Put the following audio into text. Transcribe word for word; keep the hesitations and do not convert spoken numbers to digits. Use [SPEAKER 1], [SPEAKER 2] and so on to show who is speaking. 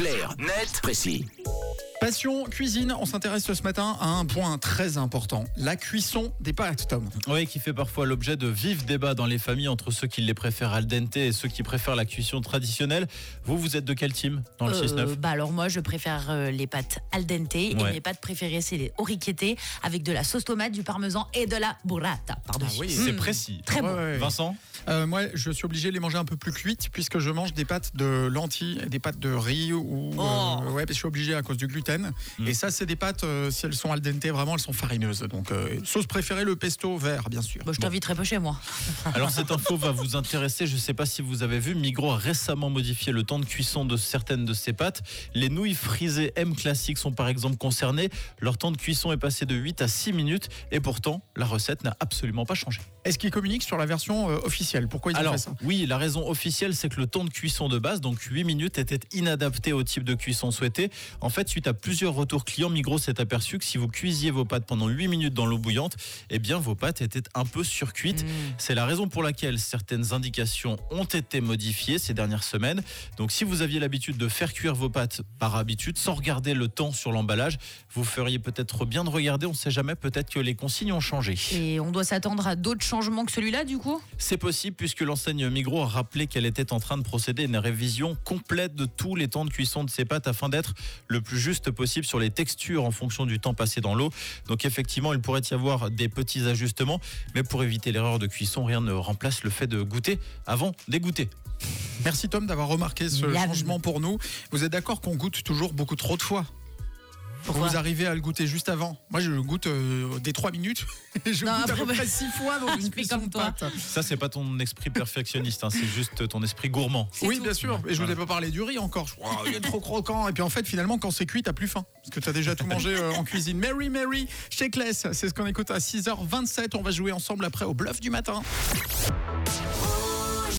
[SPEAKER 1] Clair, net, précis.
[SPEAKER 2] Passion cuisine, on s'intéresse ce matin à un point très important, la cuisson des pâtes, Tom.
[SPEAKER 3] Oui, qui fait parfois l'objet de vifs débats dans les familles entre ceux qui les préfèrent al dente et ceux qui préfèrent la cuisson traditionnelle. Vous, vous êtes de quel team dans le
[SPEAKER 4] Euh,
[SPEAKER 3] six neuf?
[SPEAKER 4] bah alors moi je préfère euh, les pâtes al dente et
[SPEAKER 3] Ouais.
[SPEAKER 4] mes pâtes préférées c'est les orecchiette avec de la sauce tomate, du parmesan et de la burrata. Pardon.
[SPEAKER 2] Ah oui.
[SPEAKER 3] C'est précis.
[SPEAKER 4] Très bon.
[SPEAKER 2] Ouais, ouais.
[SPEAKER 3] Vincent?
[SPEAKER 2] Euh, moi, je suis obligé de les manger un peu plus cuites puisque je mange des pâtes de lentilles, et des pâtes de riz ou
[SPEAKER 4] Oh.
[SPEAKER 2] euh, ouais, parce que je suis obligé à cause du gluten.
[SPEAKER 3] Mm.
[SPEAKER 2] Et ça, c'est des pâtes euh, si elles sont al dente, vraiment, elles sont farineuses. Donc, euh, sauce préférée, le pesto vert, bien sûr.
[SPEAKER 4] Bah, je t'inviterai pas chez moi.
[SPEAKER 3] Alors cette info va vous intéresser, je ne sais pas si vous avez vu, Migros a récemment modifié le temps de cuisson de certaines de ses pâtes. Les nouilles frisées M classiques sont par exemple concernées. Leur temps de cuisson est passé de huit à six minutes et pourtant la recette n'a absolument pas changé.
[SPEAKER 2] Est-ce qu'ils communiquent sur la version euh, officielle? Pourquoi ils ont
[SPEAKER 3] Alors
[SPEAKER 2] fait ça?
[SPEAKER 3] oui, la raison officielle c'est que le temps de cuisson de base, donc huit minutes, était inadapté au type de cuisson souhaité. En fait, suite à plusieurs retours clients, Migros s'est aperçu que si vous cuisiez vos pâtes pendant huit minutes dans l'eau bouillante, eh bien vos pâtes étaient un peu surcuites.
[SPEAKER 4] Mmh.
[SPEAKER 3] C'est la raison pour laquelle certaines indications ont été modifiées ces dernières semaines. Donc si vous aviez l'habitude de faire cuire vos pâtes par habitude, sans regarder le temps sur l'emballage, vous feriez peut-être bien de regarder, on ne sait jamais, peut-être que les consignes ont changé.
[SPEAKER 4] Et on doit s'attendre à d'autres changements que celui-là du coup?
[SPEAKER 3] C'est possible puisque l'enseigne Migros a rappelé qu'elle était en train de procéder à une révision complète de tous les temps de cuisson de ses pâtes afin d'être le plus juste possible sur les textures en fonction du temps passé dans l'eau. Donc effectivement, il pourrait y avoir des petits ajustements, mais pour éviter l'erreur de cuisson, rien ne remplace le fait de goûter avant d'égoutter.
[SPEAKER 2] Merci Tom d'avoir remarqué ce
[SPEAKER 4] Miam.
[SPEAKER 2] changement pour nous. Vous êtes d'accord qu'on goûte toujours beaucoup trop de fois?
[SPEAKER 4] Pourquoi?
[SPEAKER 2] Vous arrivez à le goûter juste avant. Moi, je le goûte euh, dès trois minutes. Et je
[SPEAKER 4] Non,
[SPEAKER 2] goûte à
[SPEAKER 4] après,
[SPEAKER 2] peu près
[SPEAKER 4] bah,
[SPEAKER 2] six fois dans
[SPEAKER 4] je
[SPEAKER 2] une
[SPEAKER 4] fais
[SPEAKER 2] cuisson
[SPEAKER 4] comme
[SPEAKER 2] de
[SPEAKER 4] toi.
[SPEAKER 2] pâtes.
[SPEAKER 3] Ça, c'est pas ton esprit perfectionniste, hein, c'est juste ton esprit gourmand.
[SPEAKER 4] C'est
[SPEAKER 2] Oui,
[SPEAKER 4] tout.
[SPEAKER 2] bien sûr. Et je vous
[SPEAKER 3] Voilà.
[SPEAKER 2] ai pas parlé du riz encore. Je- Oh, il est trop croquant. Et puis en fait, finalement, quand c'est cuit, t'as plus faim. Parce que t'as déjà tout mangé euh, en cuisine. Mary Mary, Shakeless, c'est ce qu'on écoute à six heures vingt-sept. On va jouer ensemble après au bluff du matin.